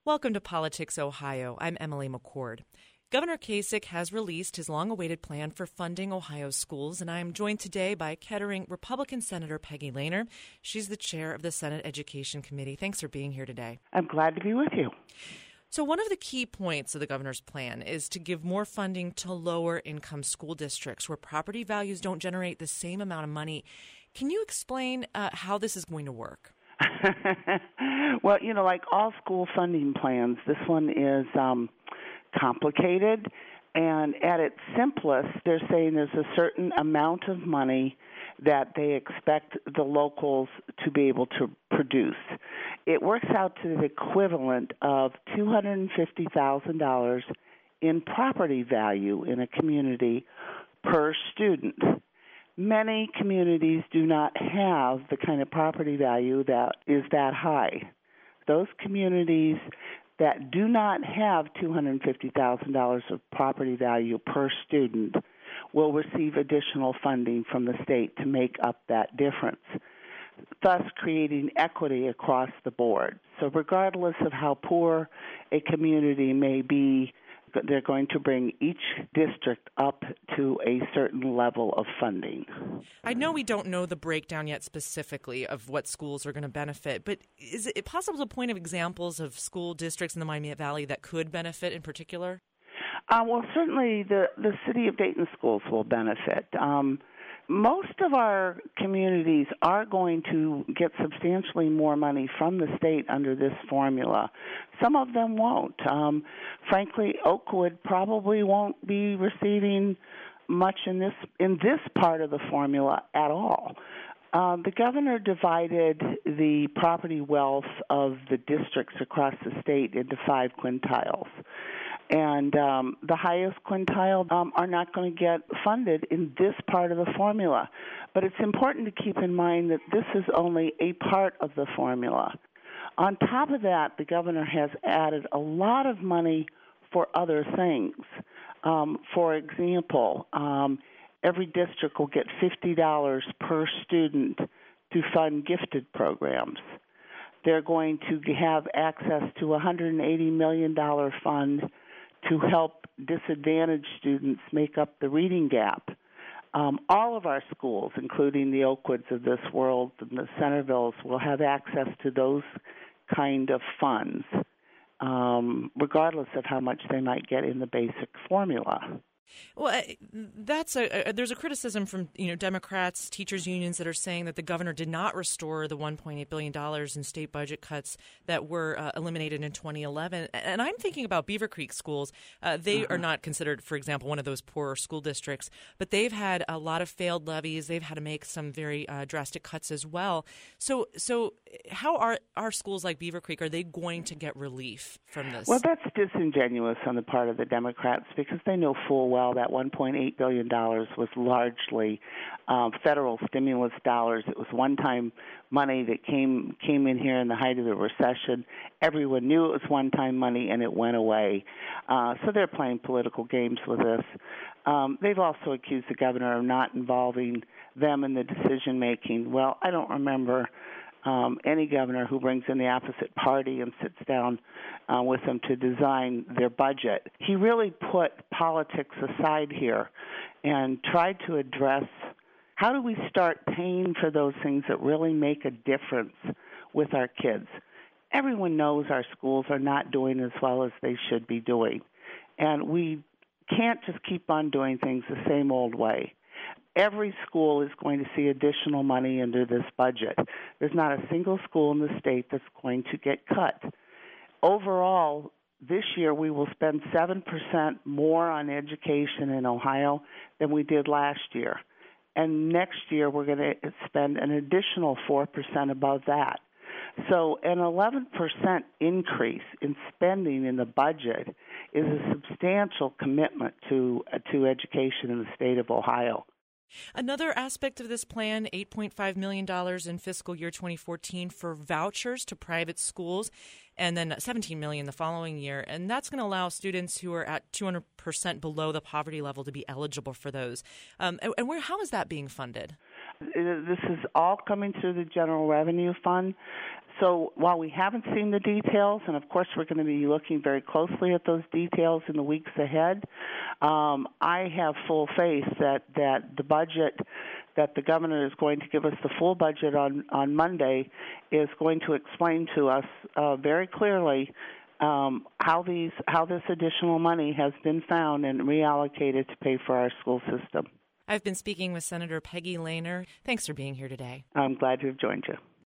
Welcome to Politics Ohio. I'm Emily McCord. Governor Kasich has released his long-awaited plan for funding Ohio's schools, and I am joined today by Kettering Republican Senator Peggy Lehner. She's the chair of the Senate Education Committee. Thanks for being here today. I'm glad to be with you. So one of the key points of the governor's plan is to give more funding to lower-income school districts where property values don't generate the same amount of money. Can you explain how this is going to work? Well, like all school funding plans, this one is complicated, and at its simplest, they're saying there's a certain amount of money that they expect the locals to be able to produce. It works out to the equivalent of $250,000 in property value in a community per student. Many communities do not have the kind of property value that is that high. Those communities that do not have $250,000 of property value per student will receive additional funding from the state to make up that difference, thus creating equity across the board. So regardless of how poor a community may be, they're going to bring each district up to a certain level of funding. I know we don't know the breakdown yet specifically of what schools are going to benefit, but is it possible to point of examples of school districts in the Miami Valley that could benefit in particular? Well, certainly the City of Dayton schools will benefit. Most of our communities are going to get substantially more money from the state under this formula. Some of them won't. Frankly, Oakwood probably won't be receiving much in this part of the formula at all. The governor divided the property wealth of the districts across the state into 5 quintiles. And the highest quintile are not going to get funded in this part of the formula. But it's important to keep in mind that this is only a part of the formula. On top of that, the governor has added a lot of money for other things. For example, every district will get $50 per student to fund gifted programs. They're going to have access to a $180 million fund to help disadvantaged students make up the reading gap. All of our schools, including the Oakwoods of this world and the Centervilles, will have access to those kind of funds, regardless of how much they might get in the basic formula. Well, there's a criticism from Democrats, teachers unions that are saying that the governor did not restore the $1.8 billion in state budget cuts that were eliminated in 2011. And I'm thinking about Beaver Creek schools. They are not considered, for example, one of those poorer school districts, but they've had a lot of failed levies. They've had to make some very drastic cuts as well. So how are schools like Beaver Creek, are they going to get relief from this? Well, that's disingenuous on the part of the Democrats because they know full well that $1.8 billion was largely federal stimulus dollars. It was one-time money that came in here in the height of the recession. Everyone knew it was one-time money, and it went away. So they're playing political games with this. They've also accused the governor of not involving them in the decision-making. Well, I don't remember any governor who brings in the opposite party and sits down with them to design their budget. He really put politics aside here and tried to address how do we start paying for those things that really make a difference with our kids. Everyone knows our schools are not doing as well as they should be doing, and we can't just keep on doing things the same old way. Every school is going to see additional money into this budget. There's not a single school in the state that's going to get cut. Overall, this year we will spend 7% more on education in Ohio than we did last year. And next year we're going to spend an additional 4% above that. So an 11% increase in spending in the budget is a substantial commitment to education in the state of Ohio. Another aspect of this plan, $8.5 million in fiscal year 2014 for vouchers to private schools, and then $17 million the following year. And that's going to allow students who are at 200% below the poverty level to be eligible for those. And how is that being funded? This is all coming through the General Revenue Fund. So while we haven't seen the details, and of course we're going to be looking very closely at those details in the weeks ahead, I have full faith that the budget that the governor is going to give us, the full budget on Monday, is going to explain to us very clearly how this additional money has been found and reallocated to pay for our school system. I've been speaking with Senator Peggy Lehner. Thanks for being here today. I'm glad to have joined you.